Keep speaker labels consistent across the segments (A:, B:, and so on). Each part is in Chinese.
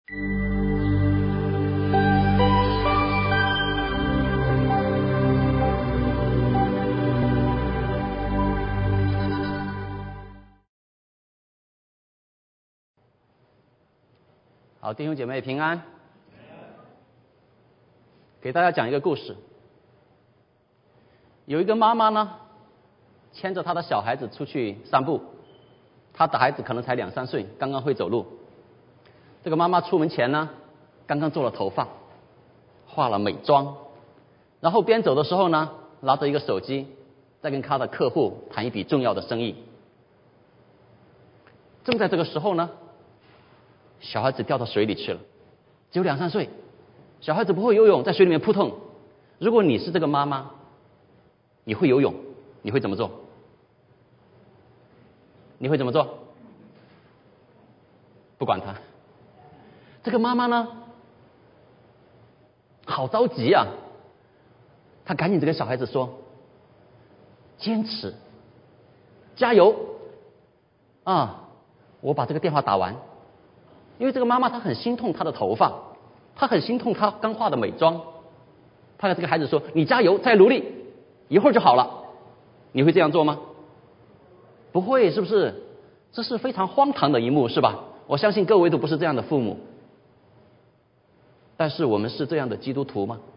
A: 好，弟兄姐妹平安。给大家讲一个故事。有一个妈妈呢，牵着她的小孩子出去散步，她的孩子可能才2、3岁，刚刚会走路。这个妈妈出门前呢，刚刚做了头发，化了美妆，然后边走的时候呢，拿着一个手机，在跟她的客户谈一笔重要的生意。正在这个时候呢，小孩子掉到水里去了，只有2、3岁，小孩子不会游泳，在水里面扑腾。如果你是这个妈妈，你会游泳，你会怎么做？你会怎么做？不管他。这个妈妈呢，好着急啊，她赶紧跟小孩子说：坚持，加油啊！我把这个电话打完。因为这个妈妈她很心痛她的头发，她很心痛她刚化的美妆，她跟这个孩子说：你加油，再努力，一会儿就好了。你会这样做吗？不会，是不是？这是非常荒唐的一幕，是吧？我相信各位都不是这样的父母。但是我们是这样的基督徒吗？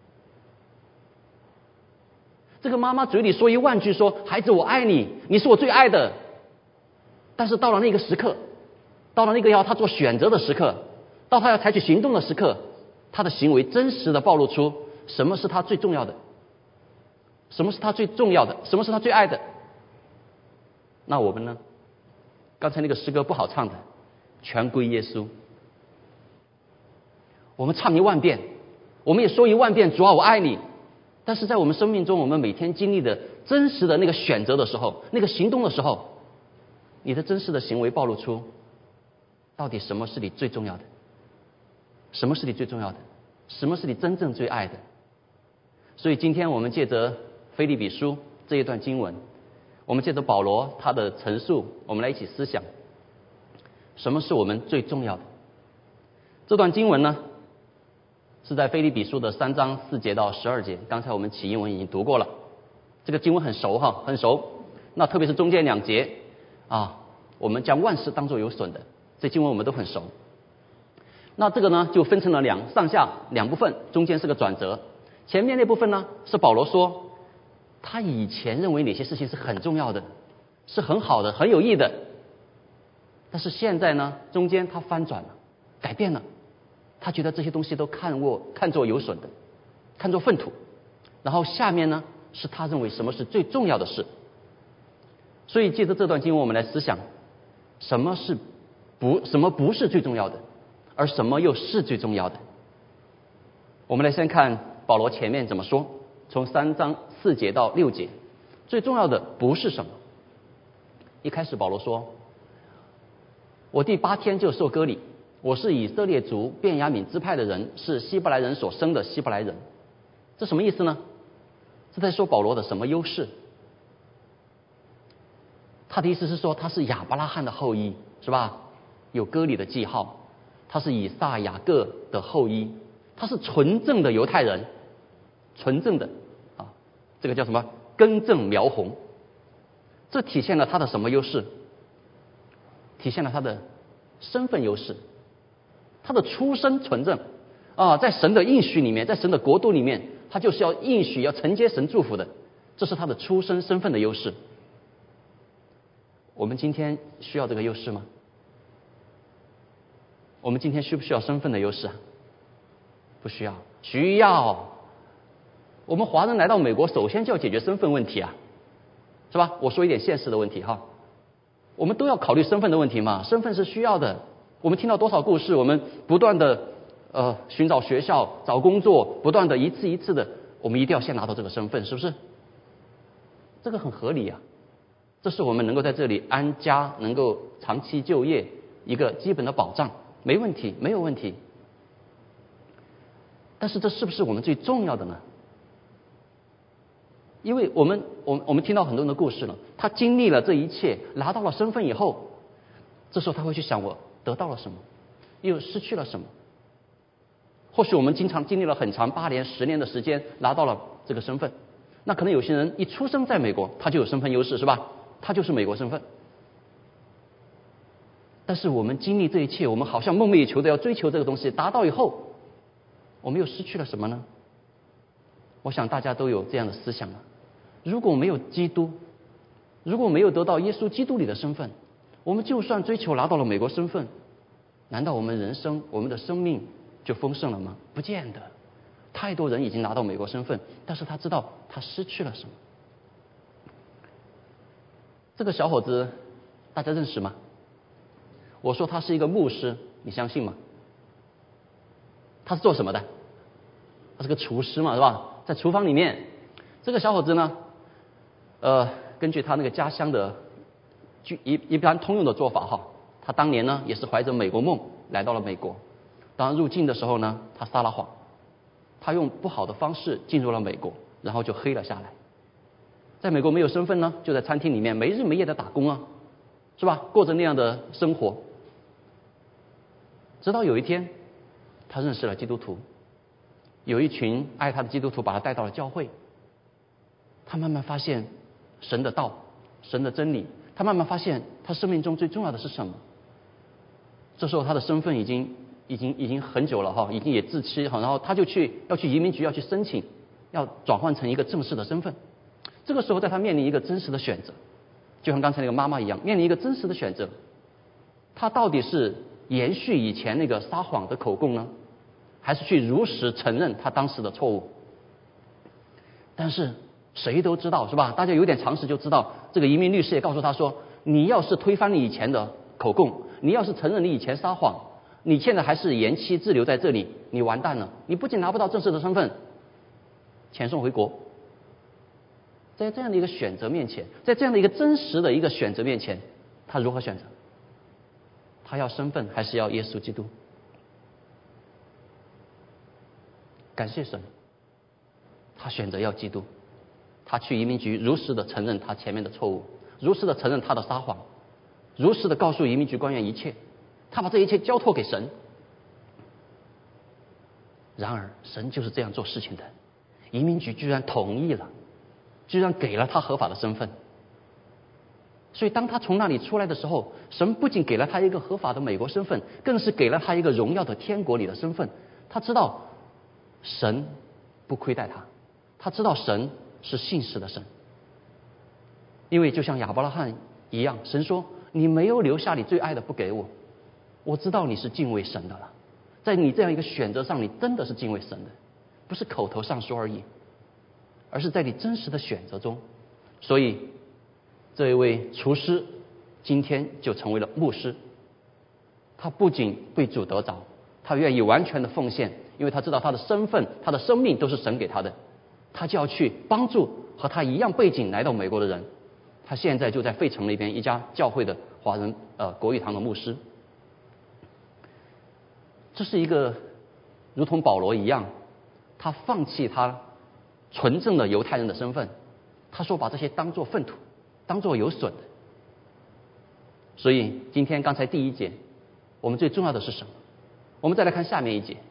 A: 这个妈妈嘴里说1万句说：孩子我爱你，你是我最爱的。但是到了那个时刻，到了那个要他做选择的时刻，到他要采取行动的时刻，他的行为真实的暴露出什么是他最重要的，什么是他最重要的，什么是他最爱的。那我们呢？刚才那个诗歌不好唱的，全归耶稣。我们唱1万遍，我们也说1万遍，主啊我爱你。但是在我们生命中，我们每天经历的真实的那个选择的时候，那个行动的时候，你的真实的行为暴露出到底什么是你最重要的，什么是你最重要的，什么是你真正最爱的。所以今天我们借着腓立比书这一段经文，我们借着保罗他的陈述，我们来一起思想什么是我们最重要的。这段经文呢，是在腓立比书的3章4节到12节，刚才我们起英文已经读过了，这个经文很熟哈，很熟。那特别是中间2节啊，我们将万事当作有损的，这经文我们都很熟。那这个呢就分成了上下2部分，中间是个转折。前面那部分呢是保罗说他以前认为哪些事情是很重要的，是很好的，很有益的，但是现在呢中间他翻转了，改变了，他觉得这些东西都看作有损的，看作粪土。然后下面呢是他认为什么是最重要的事。所以借着这段经文我们来思想什么不是最重要的，而什么又是最重要的。我们来先看保罗前面怎么说，从3章4节到6节，最重要的不是什么。一开始保罗说：我第8天就受割礼，我是以色列族便雅悯支派的人，是希伯来人所生的希伯来人。这什么意思呢？这在说保罗的什么优势？他的意思是说他是亚伯拉罕的后裔，是吧？有割礼的记号，他是以撒雅各的后裔，他是纯正的犹太人，纯正的啊，这个叫什么？根正苗红。这体现了他的什么优势？体现了他的身份优势，他的出身纯正啊，在神的应许里面，在神的国度里面，他就是要应许，要承接神祝福的，这是他的出身身份的优势。我们今天需要这个优势吗？我们今天需不需要身份的优势啊？不需要。需要。我们华人来到美国，首先就要解决身份问题啊，是吧？我说一点现实的问题哈，我们都要考虑身份的问题嘛，身份是需要的。我们听到多少故事，我们不断的寻找学校、找工作，不断的一次一次的，我们一定要先拿到这个身份，是不是？这个很合理啊。这是我们能够在这里安家，能够长期就业一个基本的保障，没问题，没有问题。但是这是不是我们最重要的呢？因为我们听到很多人的故事了，他经历了这一切，拿到了身份以后，这时候他会去想我得到了什么， 又失去了什么？或许我们经历了很长8年、10年的时间，拿到了这个身份。那可能有些人一出生在美国，他就有身份优势，是吧？他就是美国身份。但是我们经历这一切，我们好像梦寐以求的要追求这个东西，达到以后，我们又失去了什么呢？我想大家都有这样的思想了。如果没有基督，如果没有得到耶稣基督里的身份，我们就算追求拿到了美国身份，难道我们人生、我们的生命就丰盛了吗？不见得。太多人已经拿到美国身份，但是他知道他失去了什么。这个小伙子大家认识吗？我说他是一个牧师，你相信吗？他是做什么的？他是个厨师嘛，是吧？在厨房里面，这个小伙子呢，根据他那个家乡的一般通用的做法哈，他当年呢也是怀着美国梦来到了美国。当入境的时候呢，他撒了谎，他用不好的方式进入了美国，然后就黑了下来。在美国没有身份呢，就在餐厅里面没日没夜的打工啊，是吧？过着那样的生活。直到有一天，他认识了基督徒，有一群爱他的基督徒把他带到了教会。他慢慢发现神的道、神的真理，他慢慢发现他生命中最重要的是什么。这时候他的身份已经很久了哈，已经也自欺哈，然后他就要去移民局要去申请，要转换成一个正式的身份。这个时候在他面临一个真实的选择，就像刚才那个妈妈一样，面临一个真实的选择，他到底是延续以前那个撒谎的口供呢，还是去如实承认他当时的错误？但是谁都知道是吧？大家有点常识就知道，这个移民律师也告诉他说，你要是推翻你以前的口供，你要是承认你以前撒谎，你现在还是延期滞留在这里，你完蛋了，你不仅拿不到正式的身份，遣送回国。在这样的一个选择面前，在这样的一个真实的一个选择面前，他如何选择？他要身份还是要耶稣基督？感谢神，他选择要基督。他去移民局如实的承认他前面的错误，如实的承认他的撒谎，如实的告诉移民局官员一切，他把这一切交托给神。然而神就是这样做事情的，移民局居然同意了，居然给了他合法的身份。所以当他从那里出来的时候，神不仅给了他一个合法的美国身份，更是给了他一个荣耀的天国里的身份。他知道神不亏待他，他知道神是信实的神。因为就像亚伯拉罕一样，神说你没有留下你最爱的不给我，我知道你是敬畏神的了。在你这样一个选择上，你真的是敬畏神的，不是口头上说而已，而是在你真实的选择中。所以这一位厨师今天就成为了牧师，他不仅被主得着，他愿意完全的奉献，因为他知道他的身份、他的生命都是神给他的，他就要去帮助和他一样背景来到美国的人。他现在就在费城那边一家教会的华人国语堂的牧师。这是一个如同保罗一样，他放弃他纯正的犹太人的身份，他说把这些当作粪土，当作有损的。所以今天刚才第一节，我们最重要的是什么？我们再来看下面一节，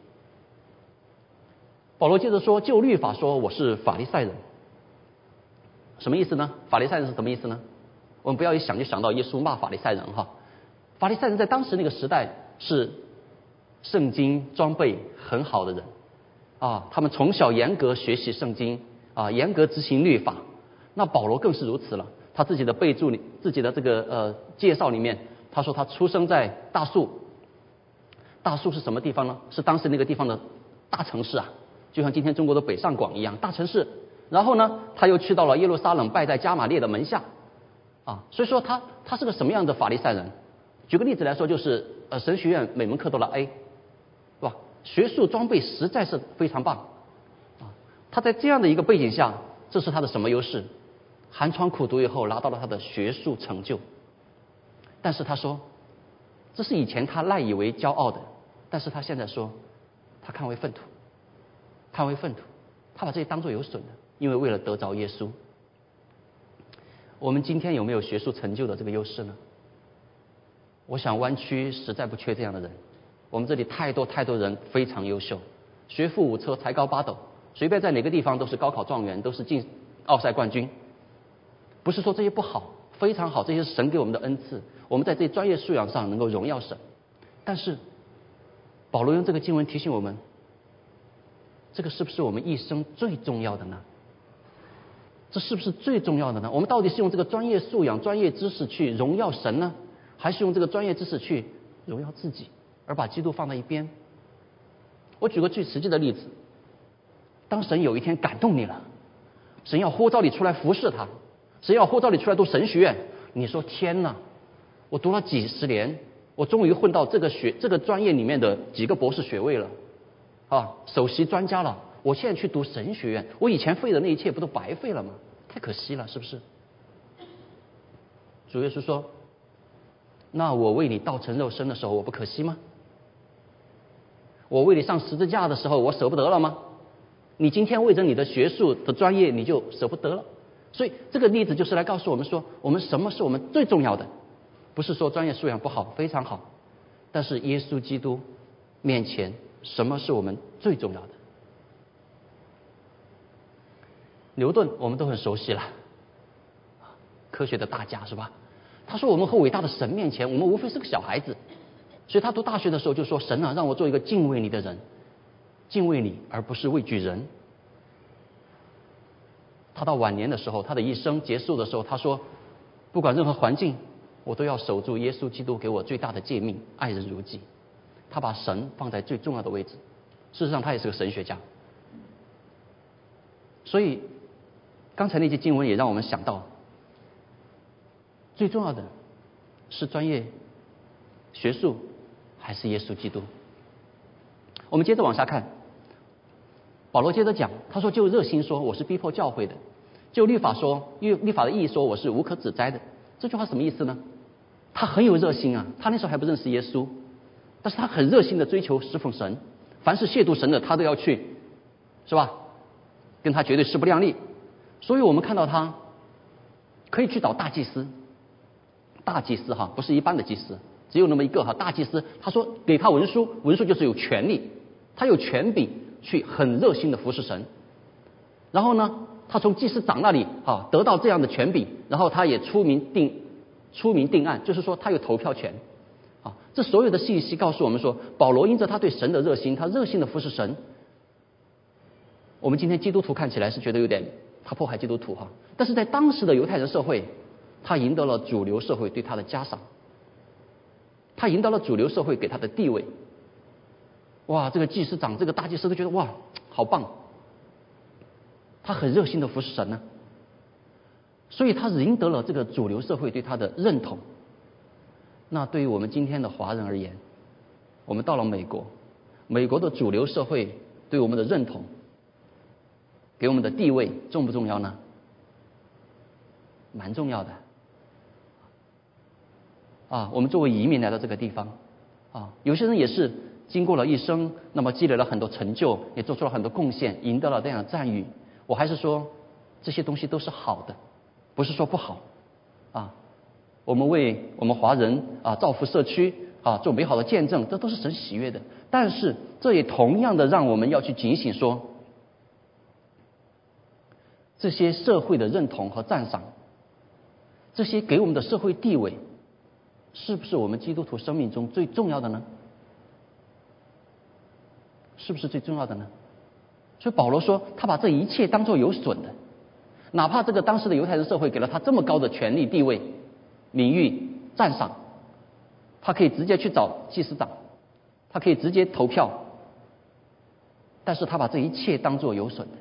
A: 保罗接着说，就律法说我是法利赛人。什么意思呢？法利赛人是什么意思呢？我们不要一想就想到耶稣骂法利赛人哈。法利赛人在当时那个时代是圣经装备很好的人啊，他们从小严格学习圣经啊，严格执行律法。那保罗更是如此了，他自己的备注里，自己的这个介绍里面，他说他出生在大树。大树是什么地方呢？是当时那个地方的大城市啊，就像今天中国的北上广一样，大城市。然后呢，他又去到了耶路撒冷，拜在加玛列的门下啊。所以说他是个什么样的法利赛人？举个例子来说，就是神学院每门课都拿 A， 是吧？学术装备实在是非常棒啊。他在这样的一个背景下，这是他的什么优势？寒窗苦读以后拿到了他的学术成就。但是他说，这是以前他赖以为骄傲的，但是他现在说，他看为粪土，看为粪土，他把这些当作有损的，因为为了得着耶稣。我们今天有没有学术成就的这个优势呢？我想湾区实在不缺这样的人。 我们这里太多人非常优秀，学富五车，才高八斗，随便在哪个地方都是高考状元，都是进奥赛冠军。不是说这些不好，非常好，这些是神给我们的恩赐，我们在这些专业素养上能够荣耀神。但是保罗用这个经文提醒我们，这个是不是我们一生最重要的呢？这是不是最重要的呢？我们到底是用这个专业素养、专业知识去荣耀神呢，还是用这个专业知识去荣耀自己，而把基督放在一边？我举个最实际的例子，当神有一天感动你了，神要呼召你出来服侍他，神要呼召你出来读神学院，你说天哪，我读了几十年，我终于混到这个专业里面的几个博士学位了啊，首席专家了，我现在去读神学院，我以前费的那一切不都白费了吗？太可惜了，是不是？主耶稣说，那我为你道成肉身的时候，我不可惜吗？我为你上十字架的时候，我舍不得了吗？你今天为着你的学术的专业，你就舍不得了。所以这个例子就是来告诉我们说，我们什么是我们最重要的？不是说专业素养不好，非常好，但是耶稣基督面前，什么是我们最重要的？牛顿我们都很熟悉了，科学的大家是吧？他说我们和伟大的神面前，我们无非是个小孩子。所以他读大学的时候就说，神啊，让我做一个敬畏你的人，敬畏你而不是畏惧人。他到晚年的时候，他的一生结束的时候，他说不管任何环境，我都要守住耶稣基督给我最大的诫命，爱人如己。他把神放在最重要的位置，事实上他也是个神学家。所以刚才那节经文也让我们想到，最重要的是专业学术还是耶稣基督？我们接着往下看，保罗接着讲，他说就热心说，我是逼迫教会的；就律法说，律法的意义说，我是无可指摘的。这句话什么意思呢？他很有热心啊，他那时候还不认识耶稣，但是他很热心的追求侍奉神，凡是亵渎神的他都要去，是吧？跟他绝对势不两立。所以我们看到他可以去找大祭司，大祭司哈，不是一般的祭司，只有那么一个哈，大祭司。他说给他文书，文书就是有权利，他有权柄去很热心的服侍神。然后呢，他从祭司长那里啊得到这样的权柄，然后他也出名定案，就是说他有投票权啊。这所有的信息告诉我们说，保罗因着他对神的热心，他热心的服侍神。我们今天基督徒看起来是觉得有点他迫害基督徒哈，但是在当时的犹太人社会，他赢得了主流社会对他的嘉赏，他赢得了主流社会给他的地位。哇，这个祭司长，这个大祭司都觉得哇，好棒，他很热心的服侍神呢，所以他赢得了这个主流社会对他的认同。那对于我们今天的华人而言，我们到了美国，美国的主流社会对我们的认同，给我们的地位重不重要呢？蛮重要的啊！我们作为移民来到这个地方啊，有些人也是经过了一生，那么积累了很多成就，也做出了很多贡献，赢得了这样的赞誉。我还是说这些东西都是好的，不是说不好啊。我们为我们华人啊造福社区啊做美好的见证，这都是神喜悦的。但是这也同样的让我们要去警醒说，这些社会的认同和赞赏，这些给我们的社会地位，是不是我们基督徒生命中最重要的呢？是不是最重要的呢？所以保罗说，他把这一切当作有损的，哪怕这个当时的犹太人社会给了他这么高的权力、地位、名誉、赞赏，他可以直接去找祭司长，他可以直接投票，但是他把这一切当作有损的。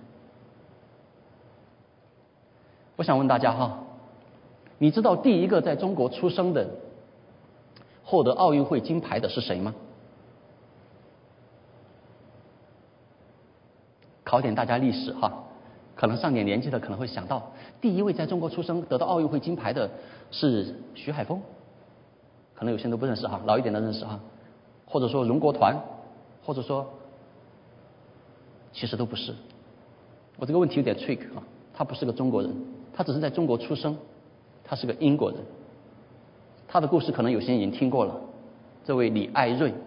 A: 我想问大家哈，你知道第一个在中国出生的获得奥运会金牌的是谁吗？考点大家历史哈，可能上点年纪的可能会想到，第一位在中国出生得到奥运会金牌的是徐海峰，可能有些人都不认识哈，老一点的认识哈，或者说荣国团，或者说其实都不是。我这个问题有点 trick 啊，他不是个中国人，他只是在中国出生，他是个英国人。他的故事可能有些人已经听过了，这位李艾瑞，他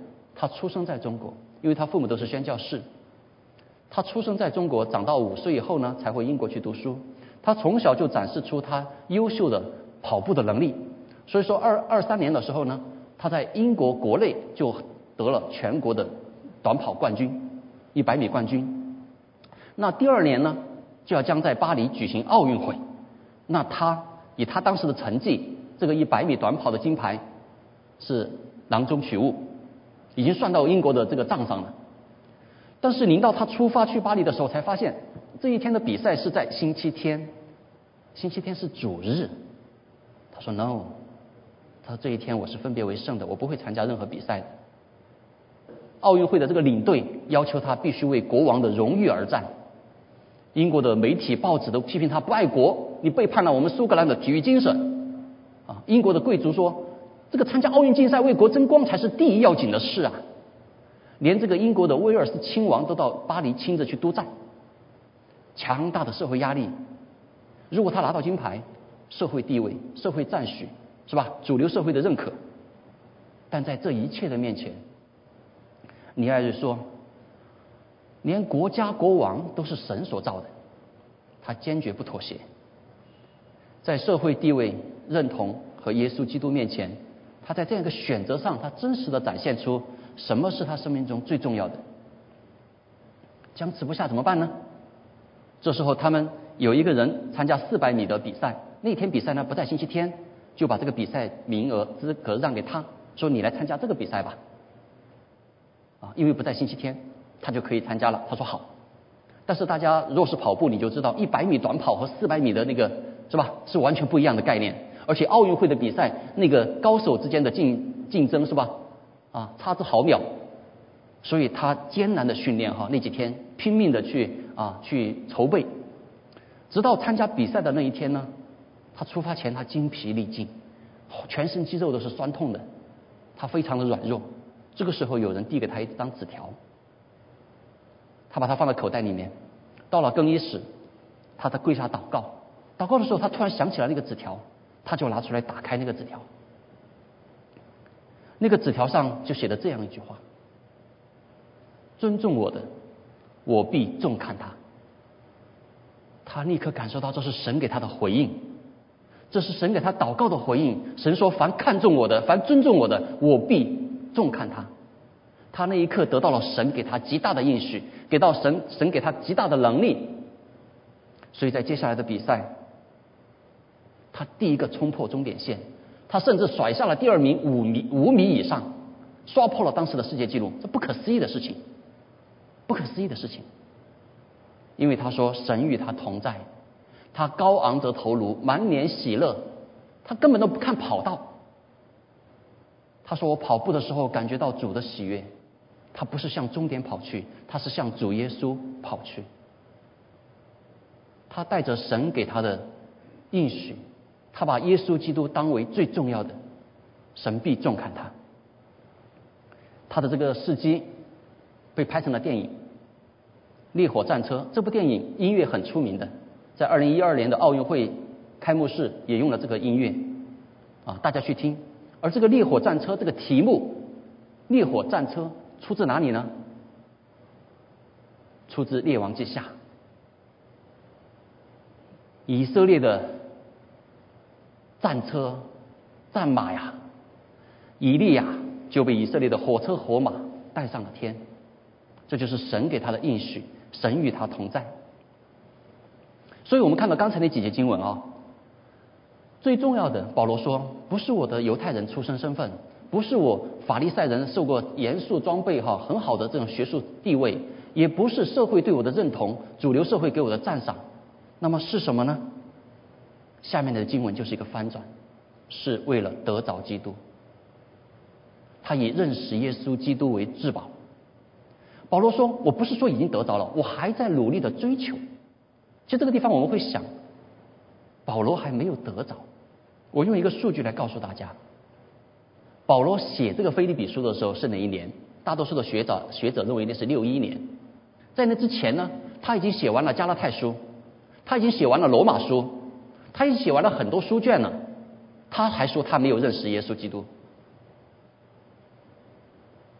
A: 他出生在中国，因为他父母都是宣教士。他出生在中国，长到5岁以后呢，才回英国去读书。他从小就展示出他优秀的跑步的能力，所以说23年的时候呢，他在英国国内就得了全国的短跑冠军，100米冠军。那第2年呢，就要将在巴黎举行奥运会。那他以他当时的成绩，这个100米短跑的金牌是囊中取物，已经算到英国的这个账上了。但是临到他出发去巴黎的时候，才发现这一天的比赛是在星期天，星期天是主日。他说 no， 他说这一天我是分别为圣的，我不会参加任何比赛的。奥运会的这个领队要求他必须为国王的荣誉而战。英国的媒体报纸都批评他不爱国，你背叛了我们苏格兰的体育精神。英国的贵族说，这个参加奥运竞赛为国争光才是第一要紧的事啊。连这个英国的威尔斯亲王都到巴黎亲自去督战。强大的社会压力，如果他拿到金牌，社会地位、社会赞许，是吧？主流社会的认可。但在这一切的面前，尼艾瑞说，连国家国王都是神所造的，他坚决不妥协。在社会地位认同和耶稣基督面前，他在这样一个选择上，他真实的展现出什么是他生命中最重要的。僵持不下怎么办呢？这时候他们有一个人参加400米的比赛，那天比赛呢不在星期天，就把这个比赛名额资格让给他，说你来参加这个比赛吧。因为不在星期天，他就可以参加了。他说好。但是大家若是跑步，你就知道100米短跑和400米的那个是吧，是完全不一样的概念。而且奥运会的比赛，那个高手之间的竞争是吧？差之毫秒。所以他艰难的训练那几天拼命的去筹备，直到参加比赛的那一天呢，他出发前他精疲力尽，全身肌肉都是酸痛的，他非常的软弱。这个时候有人递给他一张纸条，他把它放在口袋里面。到了更衣室，他在跪下祷告，祷告的时候他突然想起来那个纸条，他就拿出来打开那个纸条。那个纸条上就写了这样一句话：尊重我的，我必重看他。他立刻感受到这是神给他的回应，这是神给他祷告的回应。神说，凡看重我的，凡尊重我的，我必重看他。他那一刻得到了神给他极大的应许，给到神给他极大的能力。所以在接下来的比赛，他第一个冲破终点线，他甚至甩下了第2名5米以上，刷破了当时的世界纪录。这不可思议的事情，不可思议的事情。因为他说神与他同在，他高昂着头颅，满脸喜乐，他根本都不看跑道。他说我跑步的时候感觉到主的喜悦，他不是向终点跑去，他是向主耶稣跑去。他带着神给他的应许，他把耶稣基督当为最重要的，神必重看他。他的这个事迹被拍成了电影《烈火战车》。这部电影音乐很出名的，在2012年的奥运会开幕式也用了这个音乐大家去听。而这个烈火战车这个题目，烈火战车出自哪里呢？出自列王记下。以色列的战车战马呀，以利亚就被以色列的火车火马带上了天。这就是神给他的应许，神与他同在。所以我们看到刚才那几节经文最重要的，保罗说，不是我的犹太人出身身份，不是我法利赛人受过严肃装备很好的这种学术地位，也不是社会对我的认同，主流社会给我的赞赏。那么是什么呢？下面的经文就是一个翻转，是为了得着基督。他以认识耶稣基督为至宝。保罗说，我不是说已经得着了，我还在努力的追求。其实这个地方我们会想，保罗还没有得着。我用一个数据来告诉大家，保罗写这个腓立比书的时候是哪一年？大多数的学者认为那是61年。在那之前呢，他已经写完了加拉太书，他已经写完了罗马书，他已经写完了很多书卷了，他还说他没有认识耶稣基督。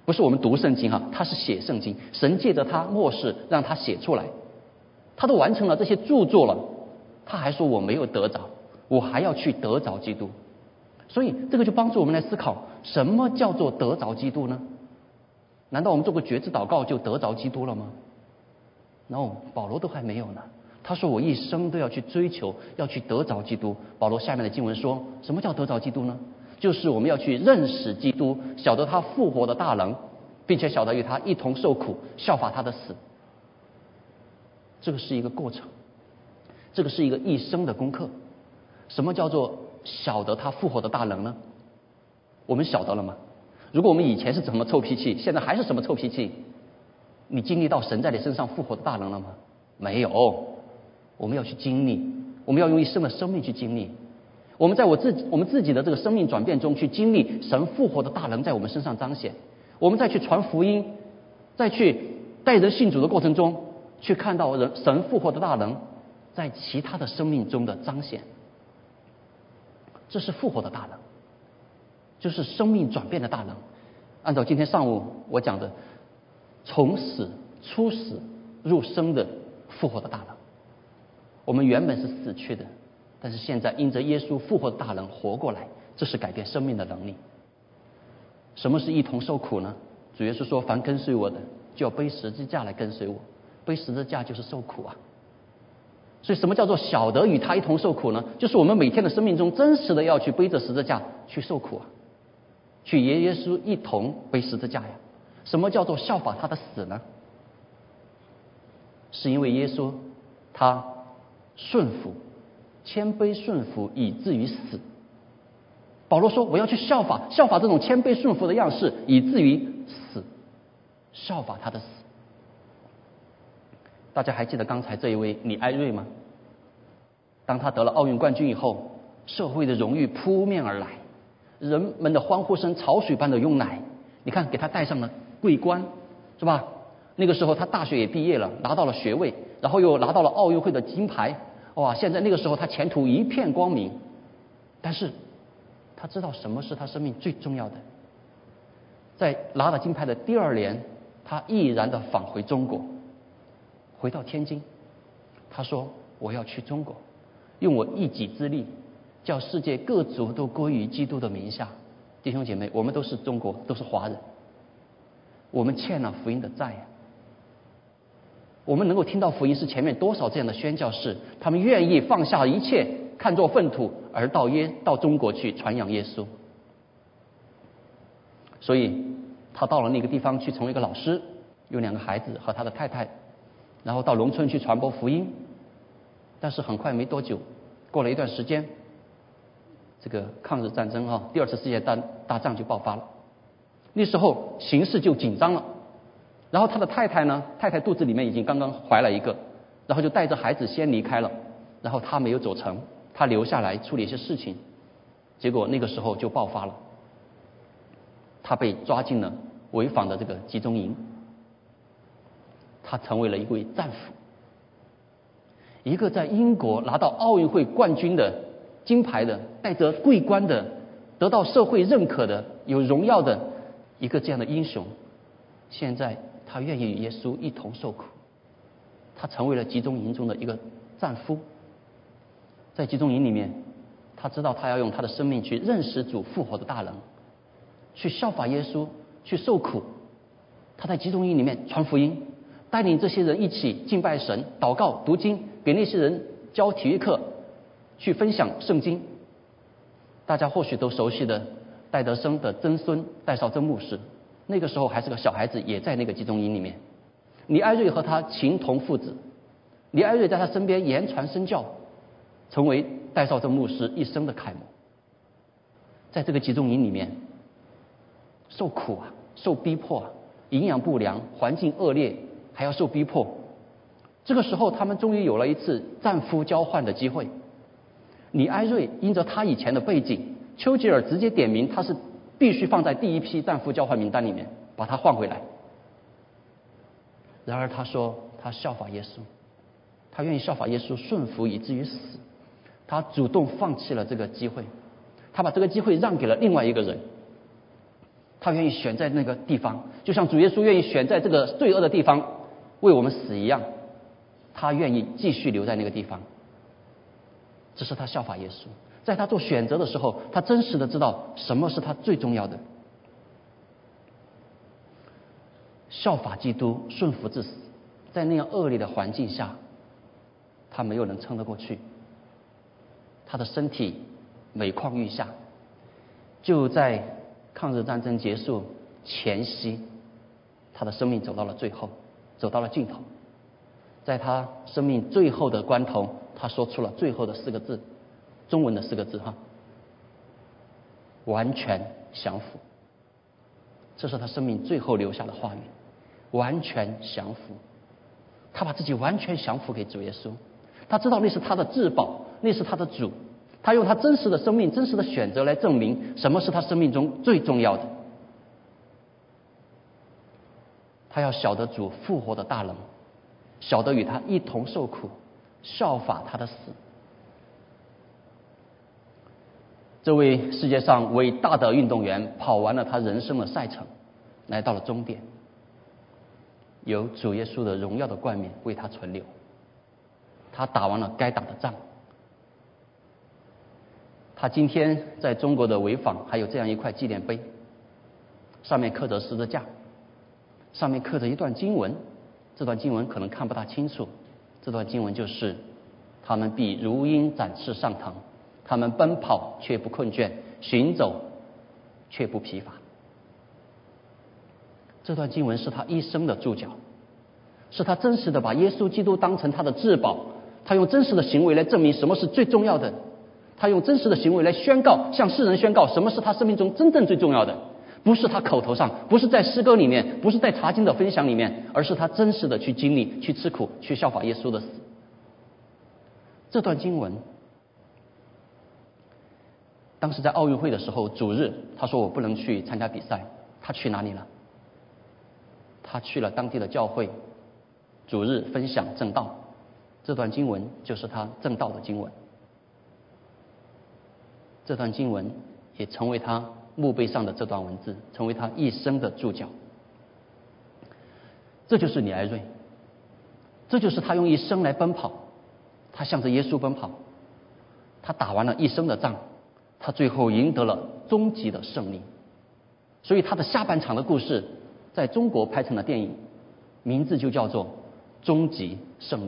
A: 不是我们读圣经哈，他是写圣经，神借着他默示让他写出来，他都完成了这些著作了，他还说我没有得着，我还要去得着基督。所以这个就帮助我们来思考，什么叫做得着基督呢？难道我们做个决志祷告就得着基督了吗？ No， 保罗都还没有呢。他说我一生都要去追求，要去得着基督。保罗下面的经文说，什么叫得着基督呢？就是我们要去认识基督，晓得他复活的大能，并且晓得与他一同受苦，效法他的死。这个是一个过程，这个是一个一生的功课。什么叫做晓得他复活的大能呢？我们晓得了吗？如果我们以前是怎么臭脾气，现在还是什么臭脾气，你经历到神在你身上复活的大能了吗？没有。我们要去经历，我们要用一生的生命去经历。我们在我们自己的这个生命转变中去经历神复活的大能在我们身上彰显。我们再去传福音，再去带人信主的过程中，去看到神复活的大能在其他的生命中的彰显。这是复活的大能，就是生命转变的大能。按照今天上午我讲的，从死出死入生的复活的大能。我们原本是死去的，但是现在因着耶稣复活的大能活过来，这是改变生命的能力。什么是一同受苦呢？主耶稣说，凡跟随我的就要背十字架来跟随我。背十字架就是受苦啊。所以什么叫做晓得与他一同受苦呢？就是我们每天的生命中真实的要去背着十字架去受苦啊，去与耶稣一同背十字架呀。什么叫做效法他的死呢？是因为耶稣他顺服，谦卑顺服以至于死。保罗说我要去效法这种谦卑顺服的样式，以至于死，效法他的死。大家还记得刚才这一位李艾瑞吗？当他得了奥运冠军以后，社会的荣誉扑面而来，人们的欢呼声潮水般的涌来。你看给他戴上了桂冠，是吧？那个时候他大学也毕业了，拿到了学位，然后又拿到了奥运会的金牌。哇，现在那个时候他前途一片光明。但是他知道什么是他生命最重要的。在拿了金牌的第二年，他毅然的返回中国，回到天津。他说我要去中国，用我一己之力，叫世界各族都归于基督的名下。弟兄姐妹，我们都是中国，都是华人，我们欠了福音的债呀。我们能够听到福音是前面多少这样的宣教士，他们愿意放下一切，看作粪土，而到中国去传扬耶稣。所以他到了那个地方去成为一个老师，有2个孩子和他的太太，然后到农村去传播福音。但是很快没多久，过了一段时间，这个抗日战争第2次世界大战就爆发了。那时候形势就紧张了。然后他的太太呢，太太肚子里面已经刚刚怀了一个，然后就带着孩子先离开了。然后他没有走成，他留下来处理一些事情。结果那个时候就爆发了，他被抓进了潍坊的这个集中营。他成为了一位战俘，一个在英国拿到奥运会冠军的金牌的，带着桂冠的，得到社会认可的，有荣耀的一个这样的英雄。现在他愿意与耶稣一同受苦，他成为了集中营中的一个战俘。在集中营里面，他知道他要用他的生命去认识主复活的大能，去效法耶稣，去受苦。他在集中营里面传福音，带领这些人一起敬拜神、祷告、读经，给那些人教体育课，去分享圣经。大家或许都熟悉的戴德生的曾孙戴绍曾牧师，那个时候还是个小孩子，也在那个集中营里面。李艾瑞和他情同父子，李艾瑞在他身边言传身教，成为戴绍曾牧师一生的楷模。在这个集中营里面受苦啊，受逼迫啊，营养不良，环境恶劣，还要受逼迫。这个时候他们终于有了一次战俘交换的机会。李艾瑞因着他以前的背景，丘吉尔直接点名他是必须放在第一批战俘交换名单里面，把他换回来。然而他说他效法耶稣，他愿意效法耶稣，顺服以至于死。他主动放弃了这个机会，他把这个机会让给了另外一个人。 他愿意选在那个地方，就像主耶稣愿意选在这个罪恶的地方为我们死一样，他愿意继续留在那个地方。这是他效法耶稣，在他做选择的时候，他真实的知道什么是他最重要的。效法基督，顺服至死，在那样恶劣的环境下，他没有人撑得过去，他的身体每况愈下。就在抗日战争结束前夕，他的生命走到了最后，走到了尽头。在他生命最后的关头，他说出了最后的4个字，中文的4个字完全降服。这是他生命最后留下的话语，完全降服。他把自己完全降服给主耶稣，他知道那是他的至宝，那是他的主，他用他真实的生命、真实的选择来证明什么是他生命中最重要的。他要晓得主复活的大能，晓得与他一同受苦，效法他的死。这位世界上伟大的运动员跑完了他人生的赛程，来到了终点，有主耶稣的荣耀的冠冕为他存留。他打完了该打的仗。他今天在中国的潍坊还有这样一块纪念碑，上面刻着十字架，上面刻着一段经文，这段经文可能看不大清楚，这段经文就是他们必如鹰展翅上腾，他们奔跑却不困倦，行走却不疲乏。这段经文是他一生的注脚，是他真实的把耶稣基督当成他的至宝，他用真实的行为来证明什么是最重要的，他用真实的行为来宣告，向世人宣告什么是他生命中真正最重要的，不是他口头上，不是在诗歌里面，不是在查经的分享里面，而是他真实的去经历，去吃苦，去效法耶稣的死。这段经文当时在奥运会的时候，主日他说我不能去参加比赛，他去哪里了？他去了当地的教会，主日分享正道。这段经文就是他正道的经文，这段经文也成为他墓碑上的这段文字，成为他一生的注脚。这就是李艾瑞，这就是他用一生来奔跑，他向着耶稣奔跑，他打完了一生的仗，他最后赢得了终极的胜利。所以他的下半场的故事在中国拍成了电影，名字就叫做《终极胜利》。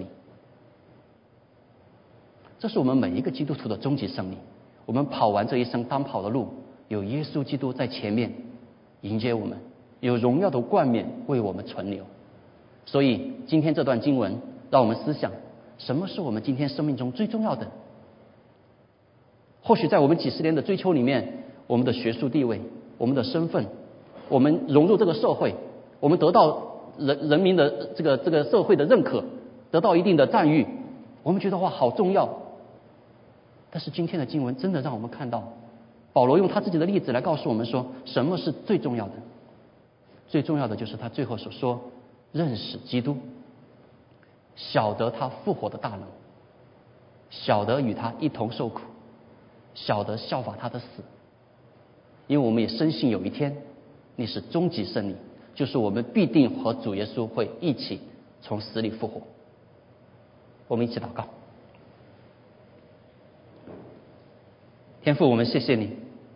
A: 这是我们每一个基督徒的终极胜利。我们跑完这一生当跑的路，有耶稣基督在前面迎接我们，有荣耀的冠冕为我们存留。所以今天这段经文让我们思想，什么是我们今天生命中最重要的？或许在我们几十年的追求里面，我们的学术地位，我们的身份，我们融入这个社会，我们得到人民的这个社会的认可，得到一定的赞誉，我们觉得哇好重要。但是今天的经文真的让我们看到，保罗用他自己的例子来告诉我们说，什么是最重要的？最重要的就是他最后所说，认识基督，晓得他复活的大能，晓得与他一同受苦，晓得效法他的死。因为我们也深信有一天，那是终极胜利，就是我们必定和主耶稣会一起从死里复活。我们一起祷告。天父，我们谢谢你，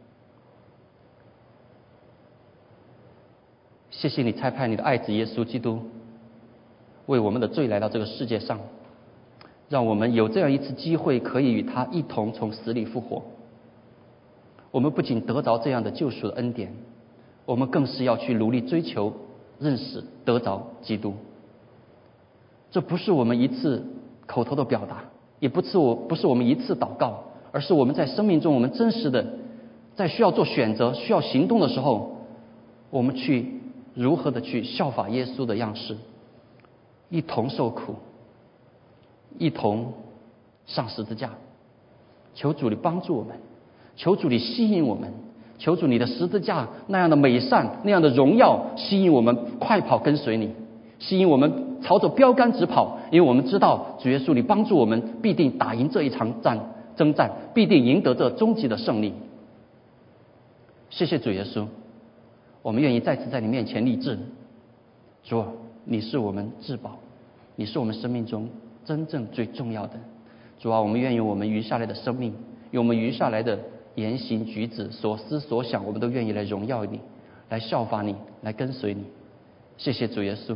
A: 谢谢你差派你的爱子耶稣基督为我们的罪来到这个世界上，让我们有这样一次机会可以与他一同从死里复活。我们不仅得着这样的救赎的恩典，我们更是要去努力追求认识得着基督。这不是我们一次口头的表达，也不是我们一次祷告，而是我们在生命中我们真实的在需要做选择需要行动的时候，我们去如何的去效法耶稣的样式，一同受苦，一同上十字架。求主你帮助我们，求主你吸引我们，求主你的十字架那样的美善，那样的荣耀吸引我们快跑跟随你，吸引我们朝着标杆直跑。因为我们知道主耶稣你帮助我们必定打赢这一场征战，必定赢得这终极的胜利。谢谢主耶稣， 我们愿意再次在你面前立志，主啊，你是我们至宝，你是我们生命中真正最重要的。主啊，我们愿意我们余下来的生命，用我们余下来的言行举止、所思所想，我们都愿意来荣耀你，来效法你，来跟随你。谢谢主耶稣。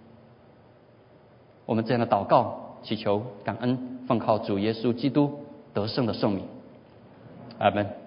A: 我们这样的祷告祈求感恩，奉靠主耶稣基督得胜的圣名，阿们。